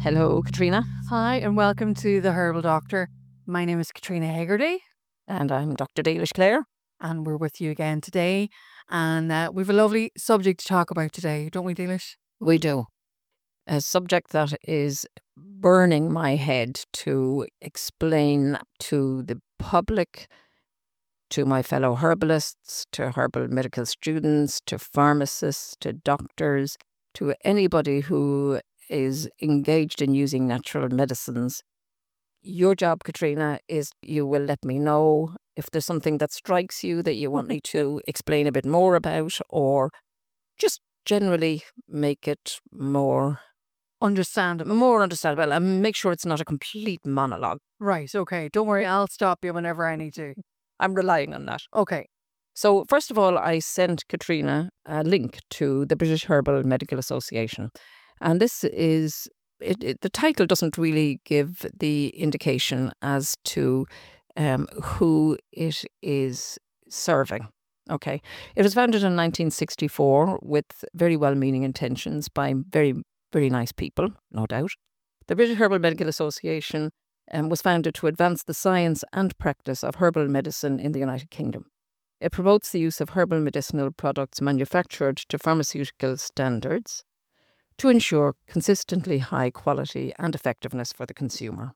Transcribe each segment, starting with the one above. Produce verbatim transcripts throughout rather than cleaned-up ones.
Hello, Katrina. Hi, and welcome to The Herbal Doctor. My name is Katrina Hegarty. And I'm Doctor Dalish Clare. And we're with you again today. And uh, we have a lovely subject to talk about today, don't we, Dalish? We do. A subject that is burning my head to explain to the public, to my fellow herbalists, to herbal medical students, to pharmacists, to doctors, to anybody who is engaged in using natural medicines. Your job, Katrina, is you will let me know if there's something that strikes you that you want me to explain a bit more about, or just generally make it more Understandable. more understandable and make sure it's not a complete monologue. Right, okay. Don't worry, I'll stop you whenever I need to. I'm relying on that. Okay. So first of all, I sent Katrina a link to the British Herbal Medical Association. And this is, it, it, the title doesn't really give the indication as to um, who it is serving. Okay. It was founded in nineteen sixty-four with very well-meaning intentions by very, very nice people, no doubt. The British Herbal Medical Association um, was founded to advance the science and practice of herbal medicine in the United Kingdom. It promotes the use of herbal medicinal products manufactured to pharmaceutical standards to ensure consistently high quality and effectiveness for the consumer.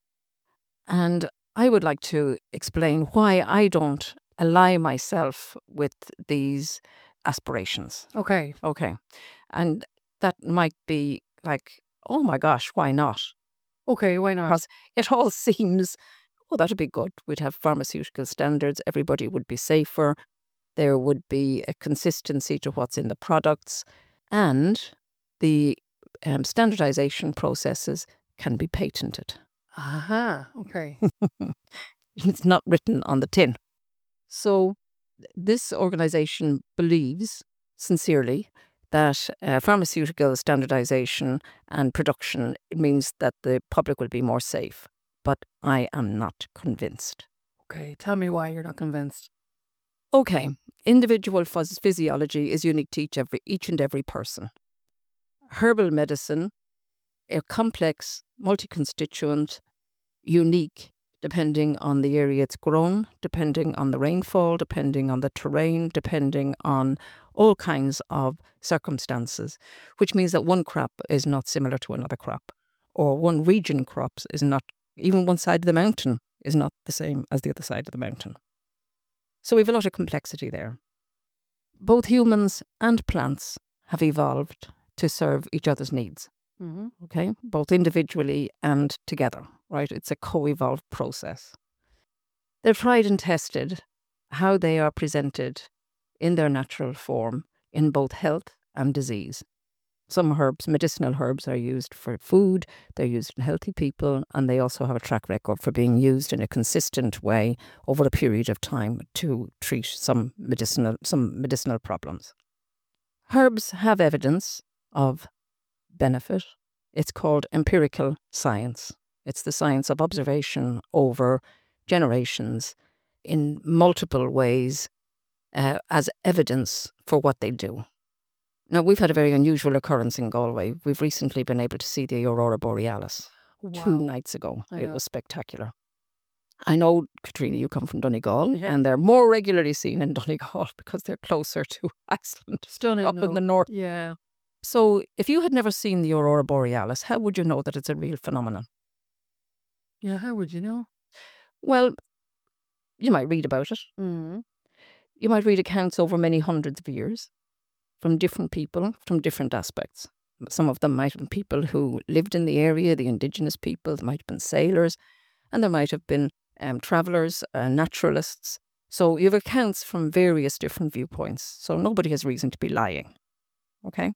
And I would like to explain why I don't ally myself with these aspirations. Okay. Okay. And that might be like, oh my gosh, why not? Okay, why not? Because it all seems, oh, that'd be good. We'd have pharmaceutical standards. Everybody would be safer. There would be a consistency to what's in the products. And the um, standardization processes can be patented. Aha, okay. It's not written on the tin. So this organization believes sincerely that uh, pharmaceutical standardization and production means that the public will be more safe. But I am not convinced. Okay, tell me why you're not convinced. Okay, individual phys- physiology is unique to each, every, each and every person. Herbal medicine, a complex, multi-constituent, unique, depending on the area it's grown, depending on the rainfall, depending on the terrain, depending on all kinds of circumstances, which means that one crop is not similar to another crop, or one region crops is not, even one side of the mountain is not the same as the other side of the mountain. So we have a lot of complexity there. Both humans and plants have evolved to serve each other's needs. Mm-hmm. Okay, both individually and together, right? It's a co-evolved process. They're tried and tested how they are presented in their natural form in both health and disease. Some herbs, medicinal herbs, are used for food, they're used in healthy people, and they also have a track record for being used in a consistent way over a period of time to treat some medicinal, some medicinal problems. Herbs have evidence of benefit. It's called empirical science. It's the science of observation over generations in multiple ways uh, as evidence for what they do. Now, we've had a very unusual occurrence in Galway. We've recently been able to see the Aurora Borealis Wow. two nights ago. I It know. was spectacular. I know, Katrina, you come from Donegal, Yeah. and they're more regularly seen in Donegal because they're closer to Iceland, Stunning. up no? in the north. Yeah. So if you had never seen the Aurora Borealis, how would you know that it's a real phenomenon? Yeah, how would you know? Well, you might read about it. Mm-hmm. You might read accounts over many hundreds of years from different people, from different aspects. Some of them might have been people who lived in the area, the indigenous people, there might have been sailors, and there might have been um, travellers, uh, naturalists. So you have accounts from various different viewpoints. So nobody has reason to be lying. Okay?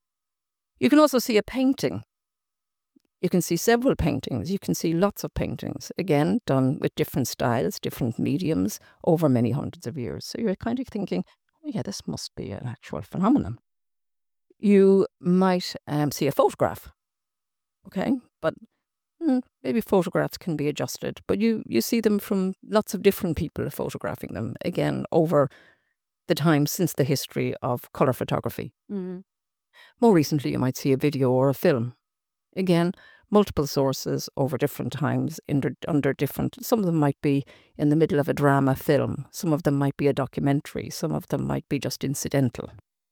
You can also see a painting. You can see several paintings. You can see lots of paintings, again, done with different styles, different mediums, over many hundreds of years. So you're kind of thinking, oh yeah, this must be an actual phenomenon. You might um, see a photograph, okay? But mm, maybe photographs can be adjusted. But you, you see them from lots of different people photographing them, again, over the time since the history of colour photography. Mm-hmm. More recently, you might see a video or a film. Again, multiple sources over different times, under, under different, some of them might be in the middle of a drama film, some of them might be a documentary, some of them might be just incidental.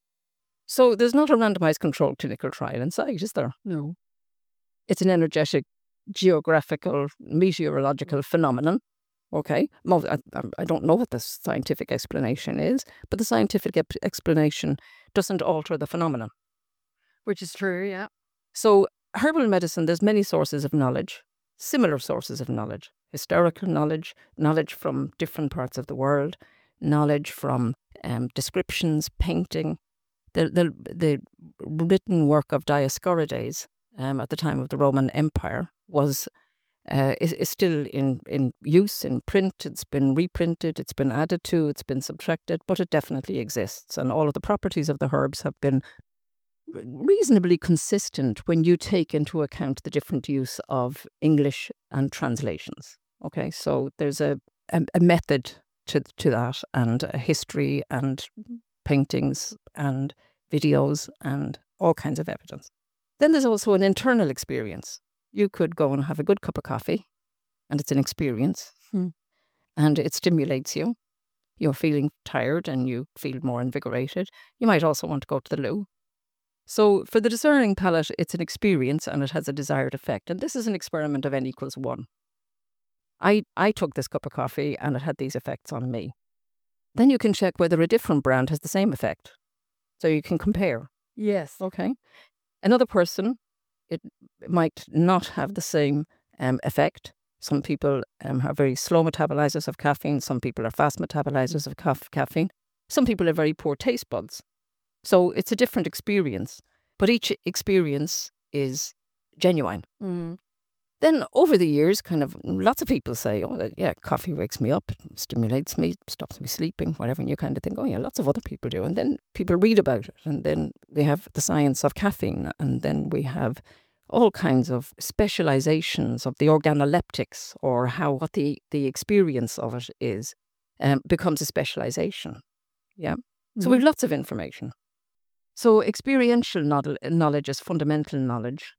So there's not a randomized controlled clinical trial in sight, is there? No. It's an energetic, geographical, meteorological phenomenon. Okay, Mo- I, I- I don't know what the scientific explanation is, but the scientific ep- explanation doesn't alter the phenomenon. Which is true, yeah. So herbal medicine, there's many sources of knowledge, similar sources of knowledge, historical knowledge, knowledge from different parts of the world, knowledge from um, descriptions, painting. The, the, the written work of Dioscorides um, at the time of the Roman Empire was uh, is, is still in, in use, in print. It's been reprinted, it's been added to, it's been subtracted, but it definitely exists. And all of the properties of the herbs have been reasonably consistent when you take into account the different use of English and translations. Okay, so there's a, a, a method to, to that, and a history and paintings and videos and all kinds of evidence. Then there's also an internal experience. You could go and have a good cup of coffee, and it's an experience, Hmm. and it stimulates you. You're feeling tired and you feel more invigorated. You might also want to go to the loo. So for the discerning palate, it's an experience and it has a desired effect. And this is an experiment of n equals one. I, I took this cup of coffee and it had these effects on me. Then you can check whether a different brand has the same effect. So you can compare. Yes. Okay. Another person, it might not have the same um, effect. Some people um, have very slow metabolizers of caffeine. Some people are fast metabolizers of ca- caffeine. Some people have very poor taste buds. So it's a different experience, but each experience is genuine. Mm. Then over the years, kind of lots of people say, oh, yeah, coffee wakes me up, stimulates me, stops me sleeping, whatever. And you kind of think, oh, yeah, lots of other people do. And then people read about it. And then we have the science of caffeine. And then we have all kinds of specializations of the organoleptics, or how what the, the experience of it is, um, becomes a specialization. Yeah. So Mm-hmm. we have lots of information. So experiential knowledge, knowledge is fundamental knowledge.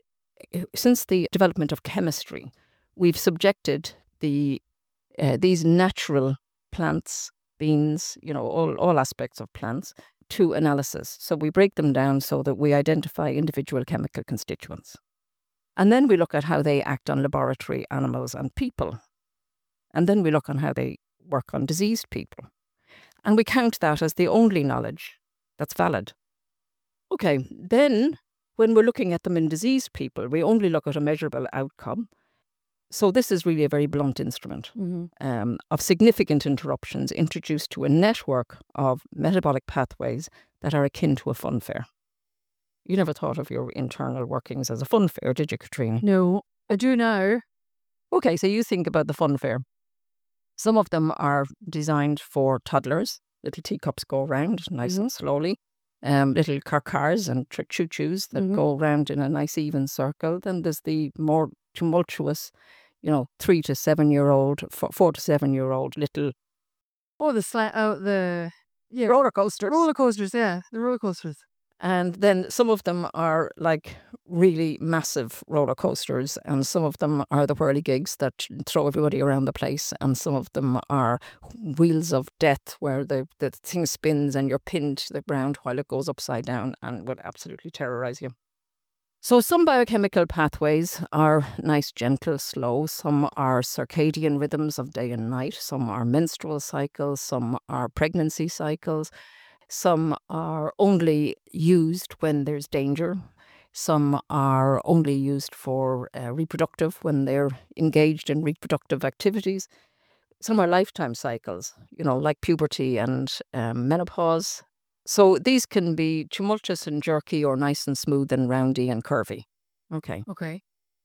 Since the development of chemistry, we've subjected the uh, these natural plants, beans, you know, all, all aspects of plants to analysis. So we break them down so that we identify individual chemical constituents. And then we look at how they act on laboratory animals and people. And then we look on how they work on diseased people. And we count that as the only knowledge that's valid. Okay, then when we're looking at them in diseased people, we only look at a measurable outcome. So this is really a very blunt instrument Mm-hmm. um, of significant interruptions introduced to a network of metabolic pathways that are akin to a fun fair. You never thought of your internal workings as a fun fair, did you, Katrina? No, I do now. Okay, so you think about the fun fair. Some of them are designed for toddlers. Little teacups go around nice Mhm. and slowly. Um, little car cars and tr- choo-choos that Mhm. go around in a nice even circle. Then there's the more tumultuous, you know, three to seven-year-old, four, four to seven-year-old little Oh, the sla- oh, the yeah, roller coasters. roller coasters. Yeah, the roller coasters. And then some of them are like really massive roller coasters, and some of them are the whirligigs that throw everybody around the place, and some of them are wheels of death where the, the thing spins and you're pinned to the ground while it goes upside down and would absolutely terrorize you. So some biochemical pathways are nice, gentle, slow. Some are circadian rhythms of day and night. Some are menstrual cycles. Some are pregnancy cycles. Some are only used when there's danger. Some are only used for uh, reproductive, when they're engaged in reproductive activities. Some are lifetime cycles, you know, like puberty and um, menopause. So these can be tumultuous and jerky, or nice and smooth and roundy and curvy. Okay. Okay.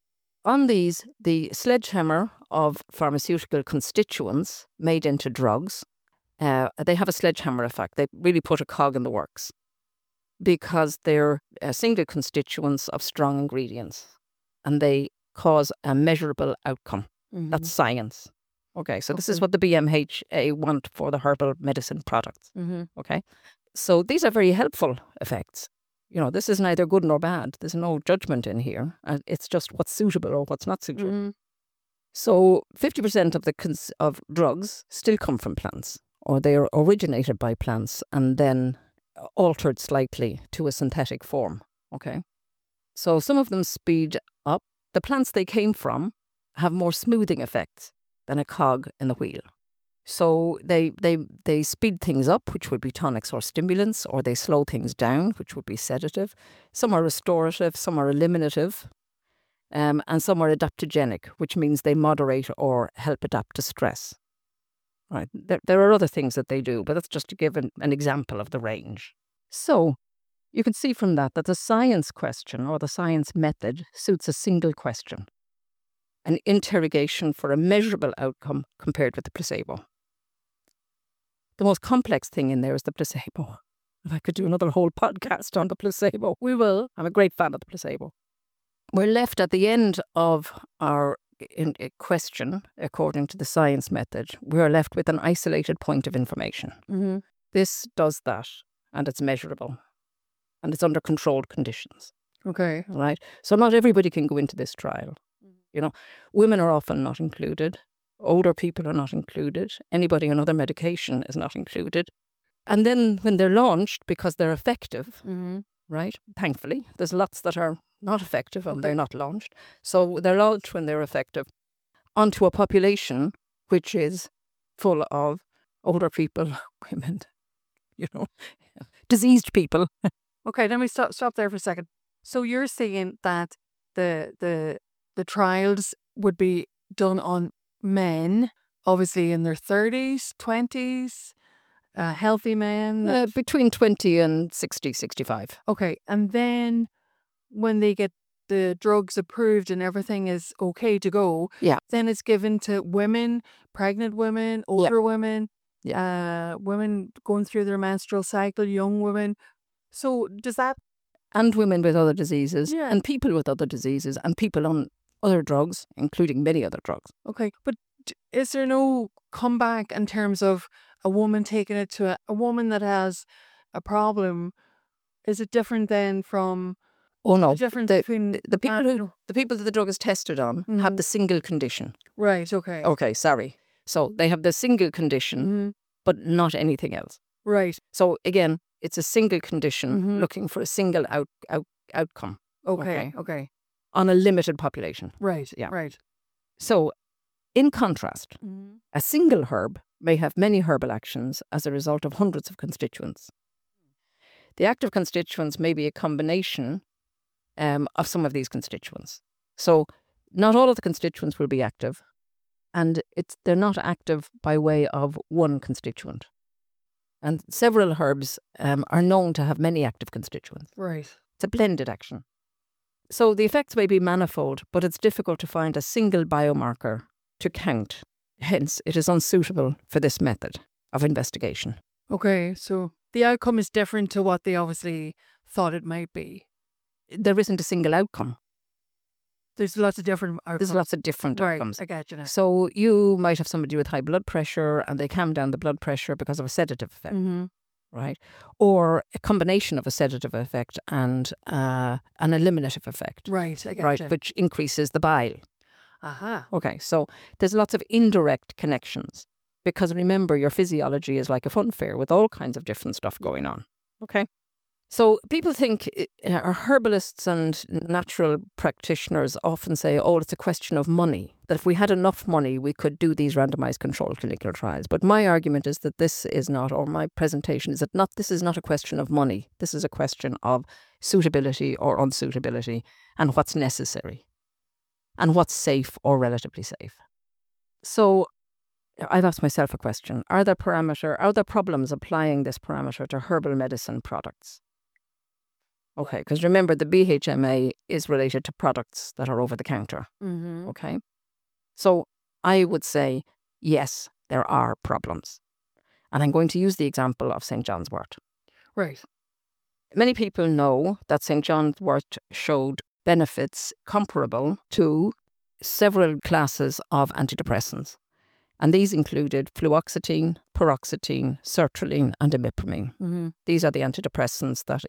On these, the sledgehammer of pharmaceutical constituents made into drugs, uh, they have a sledgehammer effect. They really put a cog in the works because they're uh, single constituents of strong ingredients, and they cause a measurable outcome. Mhm. That's science. Okay, so this is Okay. what the B M H A want for the herbal medicine products. Mhm. Okay, so these are very helpful effects. You know, this is neither good nor bad. There's no judgment in here. And it's just what's suitable or what's not suitable. Mhm. So fifty percent of the cons- of drugs still come from plants, or they are originated by plants and then altered slightly to a synthetic form. Okay. So some of them speed up. The plants they came from have more smoothing effects than a cog in the wheel. So they, they, they speed things up, which would be tonics or stimulants, or they slow things down, which would be sedative. Some are restorative, some are eliminative, um, and some are adaptogenic, which means they moderate or help adapt to stress. Right. There, there are other things that they do, but that's just to give an, an example of the range. So you can see from that that the science question or the science method suits a single question, an interrogation for a measurable outcome compared with the placebo. The most complex thing in there is the placebo. If I could do another whole podcast on the placebo, we will. I'm a great fan of the placebo. We're left at the end of our in, in question, according to the science method, we're left with an isolated point of information. Mhm. This does that, and it's measurable, and it's under controlled conditions. Okay. Right? So not everybody can go into this trial. You know, women are often not included. Older people are not included. Anybody on other medication is not included. And then when they're launched, because they're effective, Mhm. right? Thankfully, there's lots that are not effective and Okay. they're not launched. So they're launched when they're effective onto a population which is full of older people, women, you know, diseased people. Okay, let me stop stop there for a second. So you're saying that the the the trials would be done on men, obviously in their thirties, twenties, uh, healthy men. Uh, between twenty and sixty, sixty-five. Okay, and then when they get the drugs approved and everything is okay to go, Yeah. then it's given to women, pregnant women, older women, uh, women going through their menstrual cycle, young women. So does that And women with other diseases, Yeah. and people with other diseases, and people on other drugs, including many other drugs. Okay, but d- is there no comeback in terms of a woman taking it to a, a woman that has a problem? Is it different then from Oh no, the difference the, between the, the people uh, who the people that the drug is tested on have Mhm. the single condition. right? Okay, Okay, sorry. So they have the single condition, Mhm. but not anything else. right? So again, it's a single condition Mhm. looking for a single out, out outcome Okay, Okay. okay, on a limited population. right, Yeah. right. So, in contrast, Mhm. a single herb may have many herbal actions as a result of hundreds of constituents. The active constituents may be a combination um, of some of these constituents. So, not all of the constituents will be active, and it's they're not active by way of one constituent. And several herbs um, are known to have many active constituents. Right. It's a blended action. So the effects may be manifold, but it's difficult to find a single biomarker to count. Hence, it is unsuitable for this method of investigation. Okay, so the outcome is different to what they obviously thought it might be. There isn't a single outcome. There's lots of different outcomes. There's lots of different right, outcomes. I get you now. So you might have somebody with high blood pressure and they calm down the blood pressure because of a sedative effect, Mm-hmm. right? Or a combination of a sedative effect and uh, an eliminative effect, Right, I get right, you. which increases the bile. Aha. Okay, so there's lots of indirect connections because remember, your physiology is like a fun fair with all kinds of different stuff going on. Okay, so people think, uh, our herbalists and natural practitioners often say, oh, it's a question of money, that if we had enough money, we could do these randomized controlled clinical trials. But my argument is that this is not, or my presentation is that not, this is not a question of money. This is a question of suitability or unsuitability and what's necessary and what's safe or relatively safe. So I've asked myself a question. Are there parameter, are there problems applying this parameter to herbal medicine products? Okay, because remember the B H M A is related to products that are over the counter. Mm-hmm. Okay. So I would say, yes, there are problems. And I'm going to use the example of Saint John's wort. Right. Many people know that Saint John's wort showed benefits comparable to several classes of antidepressants. And these included fluoxetine, paroxetine, sertraline, and imipramine. Mm-hmm. These are the antidepressants that it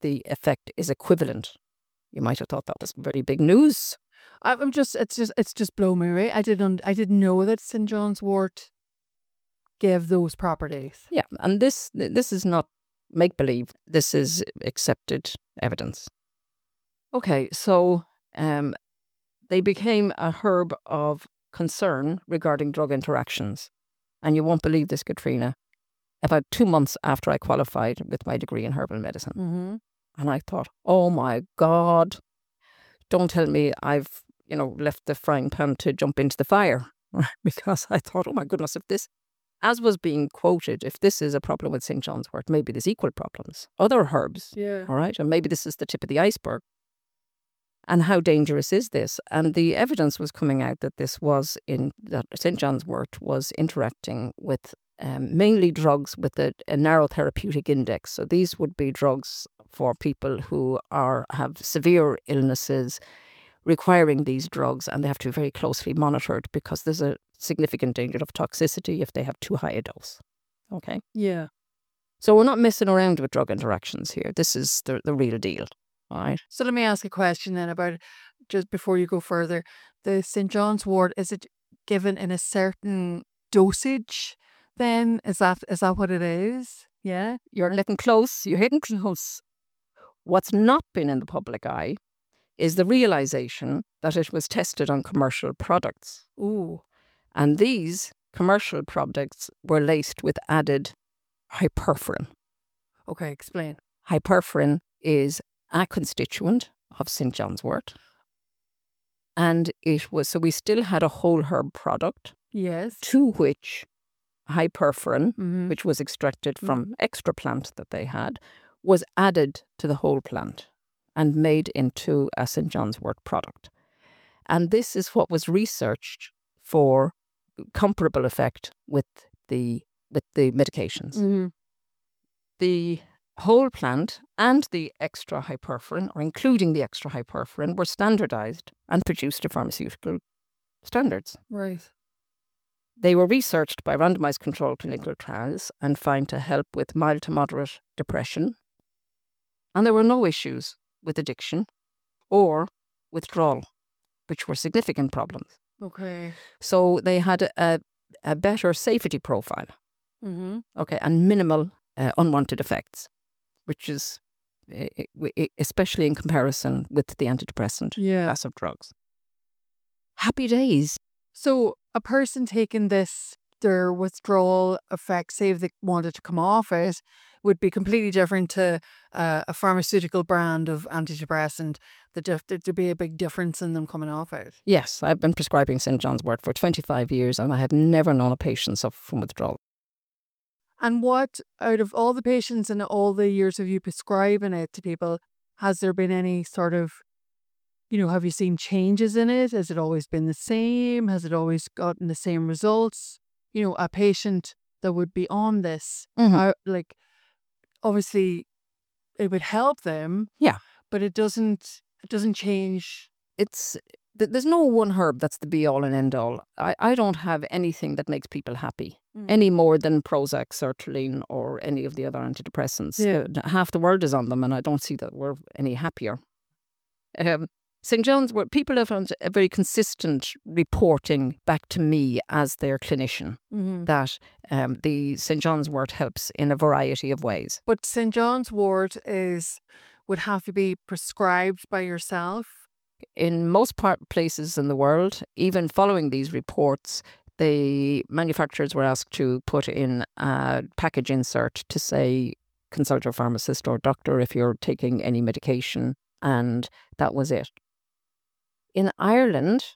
the effect is equivalent. You might have thought that was very big news. I- I'm just, it's just, it's just blown me away. I didn't, I didn't know that Saint John's wort gave those properties. Yeah, and this this is not make-believe. This is accepted evidence. Okay, so um, they became a herb of concern regarding drug interactions. And you won't believe this, Katrina. About two months after I qualified with my degree in herbal medicine. Mm-hmm. And I thought, oh my God, don't tell me I've, you know, left the frying pan to jump into the fire. Because I thought, oh my goodness, if this, as was being quoted, if this is a problem with Saint John's wort, maybe there's equal problems. Other herbs, Yeah. all right? And maybe this is the tip of the iceberg. And how dangerous is this? And the evidence was coming out that this was in, that Saint John's wort was interacting with um, mainly drugs with a, a narrow therapeutic index. So these would be drugs for people who are have severe illnesses requiring these drugs, and they have to be very closely monitored because there's a significant danger of toxicity if they have too high a dose. Okay? Yeah. So we're not messing around with drug interactions here. This is the, the real deal. All right. So let me ask a question then about, just before you go further, the Saint John's wort, is it given in a certain dosage then? Is that is that what it is? Yeah. You're getting close. You're hitting close. What's not been in the public eye is the realization that it was tested on commercial products. Ooh. And these commercial products were laced with added hyperforin. Okay, explain. Hyperforin is a constituent of Saint John's wort. And it was, so we still had a whole herb product Yes. to which hyperforin, Mm-hmm. which was extracted from extra plant that they had, was added to the whole plant and made into a Saint John's wort product. And this is what was researched for comparable effect with the with the medications. Mm-hmm. The whole plant and the extra hyperforin, or including the extra hyperforin, were standardized and produced to pharmaceutical standards. Right. They were researched by randomized controlled clinical trials and found to help with mild to moderate depression. And there were no issues with addiction or withdrawal, which were significant problems. Okay. So So they had a, a better safety profile, mm-hmm. okay, and minimal uh, unwanted effects, which is eh, eh, especially in comparison with the antidepressant Yeah. class of drugs. Happy days. So a person taking this, their withdrawal effects, say if they wanted to come off it, would be completely different to uh, a pharmaceutical brand of antidepressant. The dif- there'd be a big difference in them coming off it. Yes, I've been prescribing Saint John's wort for twenty-five years and I have never known a patient suffer from withdrawal. And what, out of all the patients and all the years of you prescribing it to people, has there been any sort of, you know, have you seen changes in it? Has it always been the same? Has it always gotten the same results? You know, a patient that would be on this, Mhm. uh, like, obviously it would help them. Yeah. But it doesn't, it doesn't change. It's th- there's no one herb that's the be all and end all. I, I don't have anything that makes people happy Mm. any more than Prozac, sertraline, or any of the other antidepressants. Yeah. Uh, half the world is on them, and I don't see that we're any happier. Um, Saint John's wort, people have found a very consistent reporting back to me as their clinician Mm-hmm. that um, the Saint John's wort helps in a variety of ways. But Saint John's wort is, would have to be prescribed by yourself. In most part places in the world, even following these reports, the manufacturers were asked to put in a package insert to say, consult your pharmacist or doctor if you're taking any medication, and that was it. In Ireland,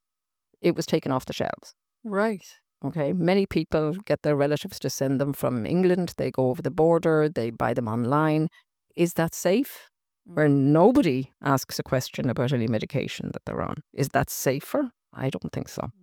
it was taken off the shelves. Right. Okay, many people get their relatives to send them from England. They go over the border, they buy them online. Is that safe? Where nobody asks a question about any medication that they're on. Is that safer? I don't think so.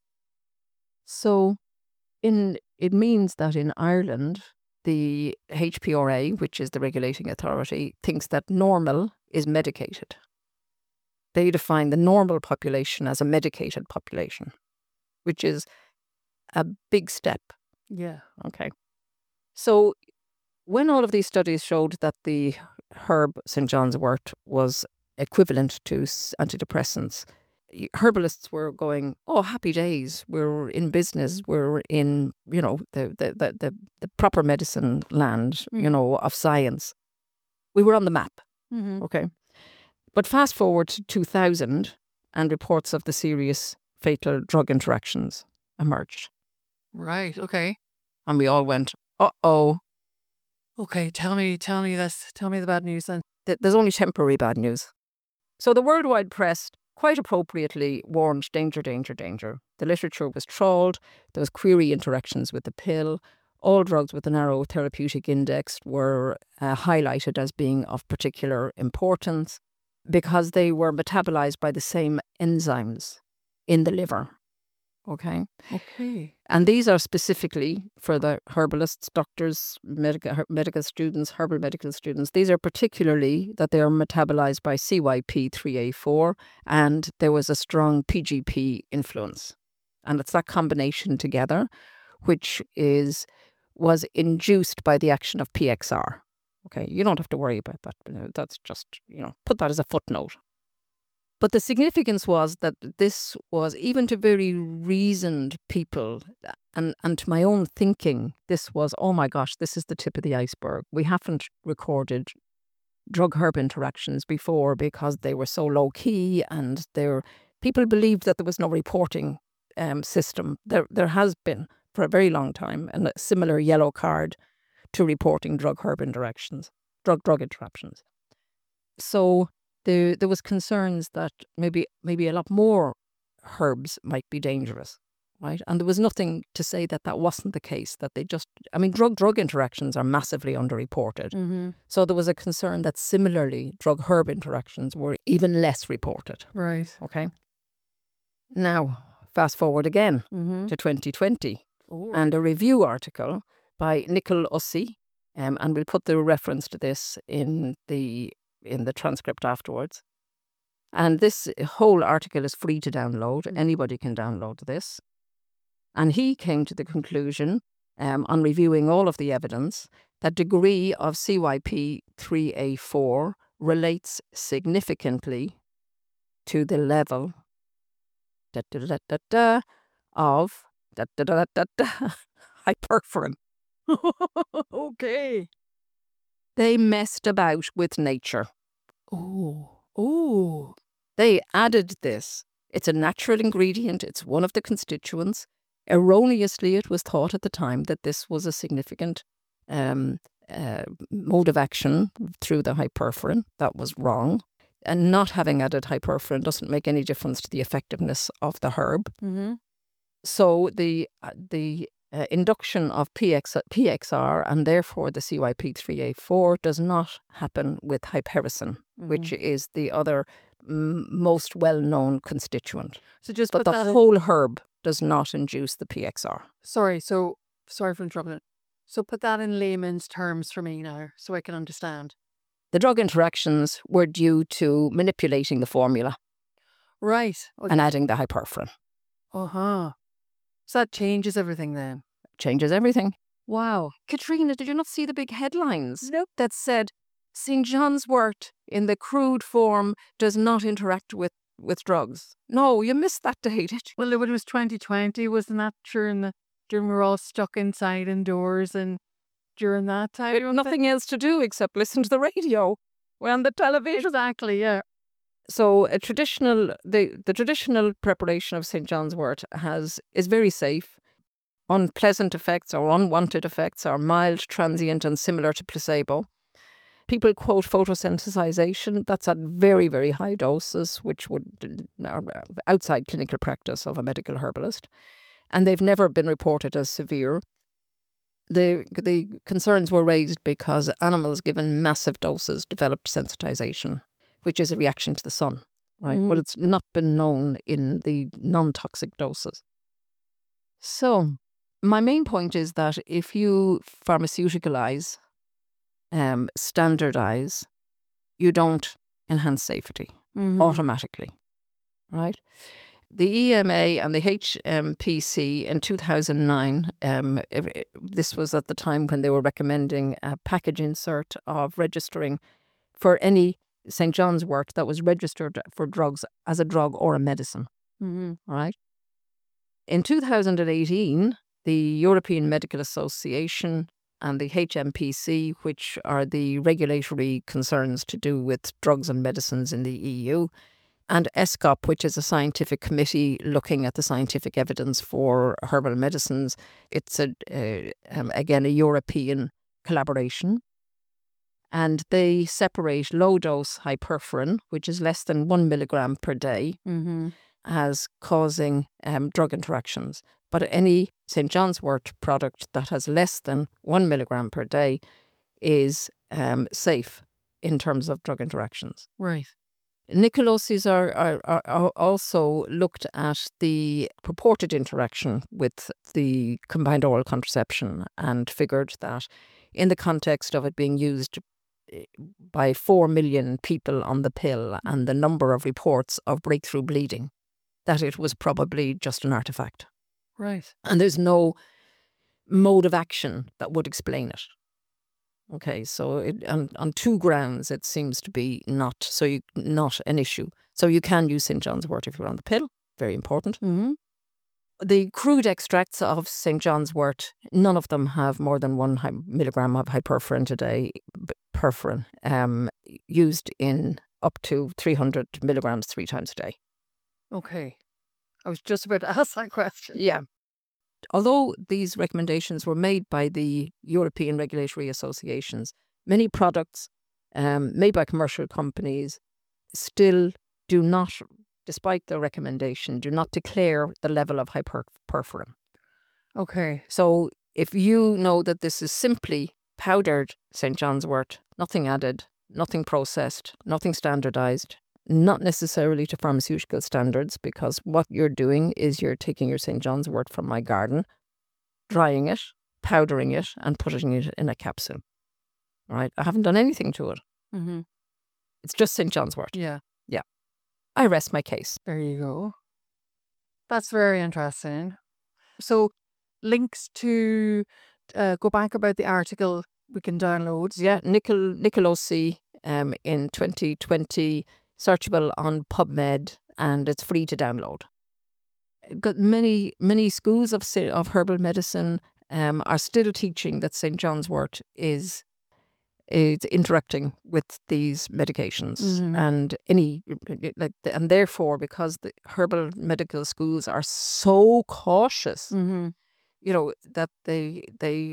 So in it means that in Ireland, the H P R A, which is the regulating authority, thinks that normal is medicated. They define the normal population as a medicated population, which is a big step. Yeah. Okay. So when all of these studies showed that the herb Saint John's wort was equivalent to s- antidepressants, y- herbalists were going, oh, happy days. We're in business. We're in, you know, the the the, the, the proper medicine land, you Mm. know, of science. We were on the map. Mm-hmm. Okay. But fast forward to two thousand and reports of the serious fatal drug interactions emerged. Right. Okay. And we all went, uh-oh, Okay. Tell me. Tell me this. Tell me the bad news then. th- there's only temporary bad news. So the worldwide press quite appropriately warned danger, danger, danger. The literature was trawled. There was query interactions with the pill. All drugs with a narrow therapeutic index were uh, highlighted as being of particular importance because they were metabolized by the same enzymes in the liver. Okay. Okay. And these are specifically for the herbalists, doctors, medical, her- medical students, herbal medical students. These are particularly that they are metabolized by C Y P three A four, and there was a strong P G P influence. And it's that combination together which is was induced by the action of P X R. Okay, you don't have to worry about that. you know, That's just, you know, put that as a footnote. But the significance was that this was, even to very reasoned people and, and to my own thinking, this was, oh my gosh, this is the tip of the iceberg. We haven't recorded drug herb interactions before because they were so low key and there people believed that there was no reporting um, system. There, there has been for a very long time, and a similar yellow card to reporting drug herb interactions, drug drug interactions. So there there was concerns that maybe maybe a lot more herbs might be dangerous, right? And there was nothing to say that that wasn't the case. That they just, I mean, drug drug interactions are massively underreported. Mm-hmm. So there was a concern that similarly drug herb interactions were even less reported. Right. Okay. Now fast forward again Mm-hmm. to twenty twenty Oh. and a review article by Nicole Ussi, um, and we'll put the reference to this in the in the transcript afterwards. And this whole article is free to download. Mm. Anybody can download this. And he came to the conclusion, um, on reviewing all of the evidence, that degree of C Y P three A four relates significantly to the level da, da, da, da, da, of da, da, da, da, da, hyperforin. Okay. They messed about with nature. Oh. Oh. They added this. It's a natural ingredient. It's one of the constituents. Erroneously, it was thought at the time that this was a significant um, uh, mode of action through the hyperforin. That was wrong. And not having added hyperforin doesn't make any difference to the effectiveness of the herb. Mm-hmm. So the uh, the uh, induction of P X, P X R and therefore the C Y P three A four does not happen with hypericin, which is the other m- most well-known constituent. So just But put the that in- whole herb does not induce the P X R. Sorry. So sorry for interrupting. So put that in layman's terms for me now, so I can understand. The drug interactions were due to manipulating the formula Right. Okay. and adding the hyperforin. Uh huh. So that changes everything then. Changes everything. Wow. Katrina, did you not see the big headlines? Nope. That said, Saint John's wort in the crude form does not interact with, with drugs. No, you missed that date. did you? Well, it was twenty twenty, wasn't that during the during we were all stuck inside indoors and during that time? We had nothing else to do except listen to the radio and the television. Exactly. Yeah. So a traditional the, the traditional preparation of Saint John's wort has is very safe. Unpleasant effects or unwanted effects are mild, transient, and similar to placebo. People quote photosensitization. That's at very, very high doses, which would are outside clinical practice of a medical herbalist, and they've never been reported as severe. The the concerns were raised because animals given massive doses developed sensitization, which is a reaction to the sun, right? Mhm. But it's not been known in the non-toxic doses. So my main point is that if you pharmaceuticalize, um, standardize, you don't enhance safety Mhm. automatically, right? The E M A and the H M P C in two thousand nine, um, if- if- this was at the time when they were recommending a package insert of registering for any Saint John's wort that was registered for drugs as a drug or a medicine. Mm-hmm. All right. In two thousand eighteen, the European Medical Association and the H M P C, which are the regulatory concerns to do with drugs and medicines in the E U, and ESCOP, which is a scientific committee looking at the scientific evidence for herbal medicines. It's, a, uh, um, again, a European collaboration. And they separate low-dose hyperforin, which is less than one milligram per day, Mm-hmm. as causing um, drug interactions. But any Saint John's wort product that has less than one milligram per day is um, safe in terms of drug interactions. Right. Nicolosis are, are, are are also looked at the purported interaction with the combined oral contraception and figured that in the context of it being used by four million people on the pill and the number of reports of breakthrough bleeding, that it was probably just an artifact. Right. And there's no mode of action that would explain it. Okay, so it, on, on two grounds, it seems to be not so you, not an issue. So you can use Saint John's wort if you're on the pill. Very important. Mm-hmm. The crude extracts of Saint John's wort, none of them have more than one hy- milligram of hyperforin a day, b- perforin, um, used in up to three hundred milligrams three times a day. Okay. I was just about to ask that question. Yeah. Although these recommendations were made by the European regulatory associations, many products um, made by commercial companies still do not, despite their recommendation, do not declare the level of hyperforin. Okay. So if you know that this is simply powdered Saint John's wort, nothing added, nothing processed, nothing standardized, not necessarily to pharmaceutical standards, because what you're doing is you're taking your Saint John's wort from my garden, drying it, powdering it, and putting it in a capsule. All right? I haven't done anything to it. Mm-hmm. It's just Saint John's wort. Yeah. I rest my case. There you go. That's very interesting. So, links to uh, go back about the article we can download. Yeah, Nicol Nicolosi um, in twenty twenty, searchable on PubMed, and it's free to download. Got many many schools of sa- of herbal medicine um, are still teaching that Saint John's wort is is interacting with these medications, Mhm. and any like and therefore, because the herbal medical schools are so cautious, Mm-hmm. you know, that they they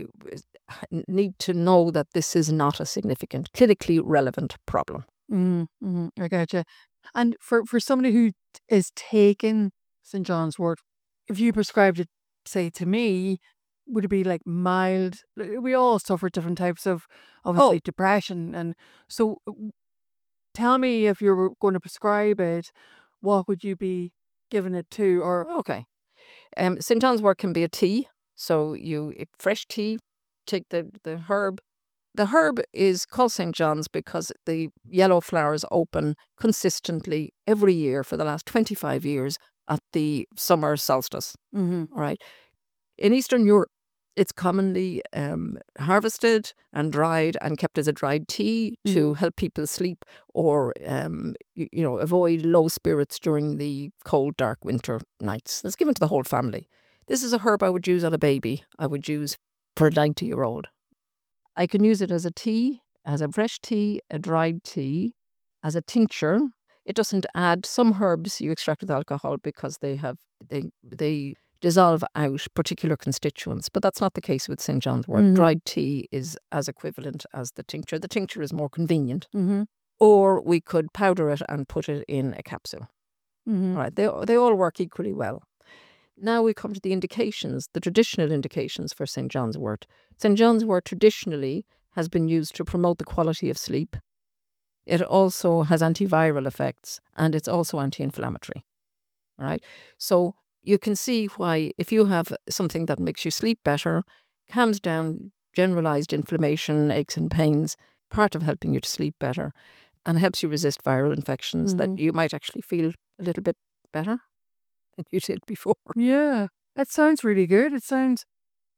need to know that this is not a significant clinically relevant problem. Mm-hmm. Mm-hmm. I gotcha. And for, for somebody who t- is taking Saint John's wort, if you prescribed it, say, to me, would it be like mild? like, We all suffer different types of, obviously, depression. And so w- tell me, if you were going to prescribe it, what would you be giving it to? Or, Okay. Um, Saint John's wort can be a tea. So you if fresh tea, take the, the herb. The herb is called Saint John's because the yellow flowers open consistently every year for the last twenty-five years at the summer solstice. mm-hmm. All right. In Eastern Europe, it's commonly um, harvested and dried and kept as a dried tea to help people sleep or, um, you, you know, avoid low spirits during the cold, dark winter nights. It's given to the whole family. This is a herb I would use on a baby. I would use for a ninety-year-old. I can use it as a tea, as a fresh tea, a dried tea, as a tincture. It doesn't add some herbs you extract with alcohol because they have they they dissolve out particular constituents, but that's not the case with Saint John's wort. Mhm. Dried tea is as equivalent as the tincture. The tincture is more convenient. Mm-hmm. Or we could powder it and put it in a capsule. Mm-hmm. All right, they they all work equally well. Now we come to the indications, the traditional indications for Saint John's wort. Saint John's wort traditionally has been used to promote the quality of sleep. It also has antiviral effects, and it's also anti-inflammatory. All right, so you can see why if you have something that makes you sleep better, calms down generalized inflammation, aches and pains, part of helping you to sleep better, and helps you resist viral infections, Mhm. that you might actually feel a little bit better than you did before. Yeah, that sounds really good. It sounds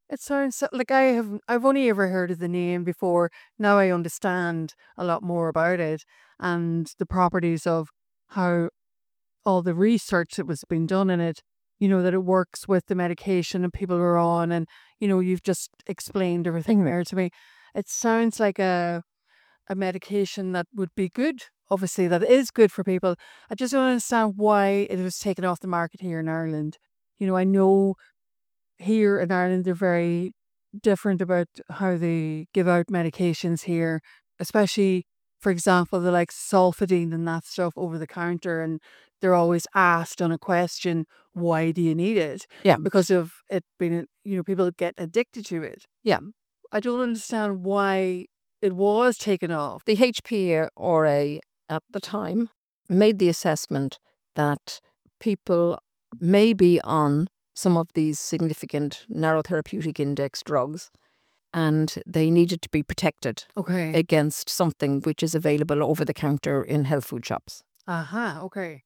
It sounds so- like I have, I've only ever heard of the name before. Now I understand a lot more about it and the properties of how all the research that was being done in it, you know, that it works with the medication and people are on. And, you know, you've just explained everything there to me. It sounds like a, a medication that would be good. Obviously, that is good for people. I just don't understand why it was taken off the market here in Ireland. You know, I know here in Ireland they're very different about how they give out medications here, especially, for example, the like sulfadine and that stuff over the counter, and they're always asked on a question, why do you need it? Yeah. Because of it being, you know, people get addicted to it. Yeah. I don't understand why it was taken off. The H P R A at the time made the assessment that people may be on some of these significant narrow therapeutic index drugs, and they needed to be protected Okay. against something which is available over the counter in health food shops. Aha. Okay.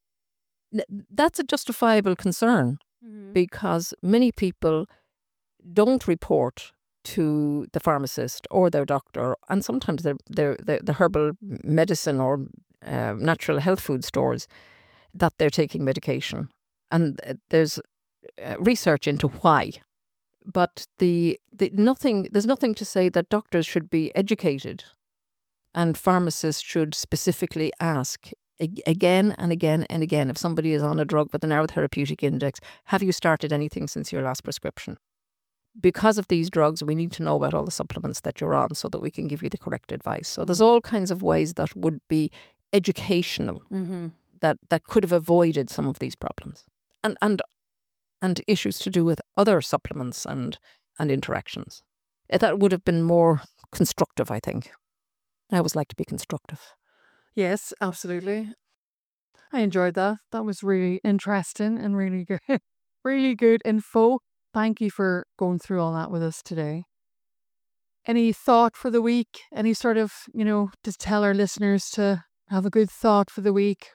N- That's a justifiable concern Mhm. because many people don't report to the pharmacist or their doctor, and sometimes they're, they're, they're the herbal medicine or uh, natural health food stores, that they're taking medication. And uh, there's uh, research into why. But the, the nothing there's nothing to say that doctors should be educated and pharmacists should specifically ask ag- again and again and again, if somebody is on a drug with a narrow therapeutic index, have you started anything since your last prescription? Because of these drugs, we need to know about all the supplements that you're on so that we can give you the correct advice. So there's all kinds of ways that would be educational Mm-hmm. that, that could have avoided some of these problems and and and issues to do with other supplements and and interactions. Uh, That would have been more constructive, I think. I always like to be constructive. Yes, absolutely. I enjoyed that. That was really interesting and really good. Really good info. Thank you for going through all that with us today. Any thought for the week? Any sort of, you know, to tell our listeners to have a good thought for the week?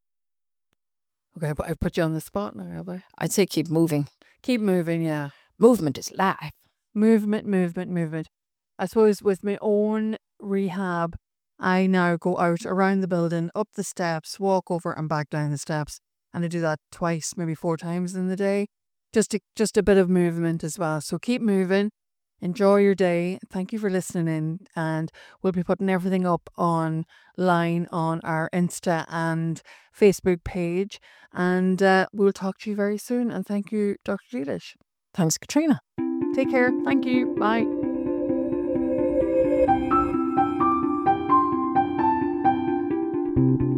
Okay, but I put you on the spot now, have I? I'd say keep moving. Keep moving, yeah. Movement is life. Movement, movement, movement. I suppose with my own rehab, I now go out around the building, up the steps, walk over and back down the steps. And I do that twice, maybe four times in the day. Just a, just a bit of movement as well. So keep moving. Enjoy your day. Thank you for listening in. And we'll be putting everything up online on our Insta and Facebook page. And uh, we'll talk to you very soon. And thank you, Doctor Deelish. Thanks, Katrina. Take care. Thank you. Bye. Thank you.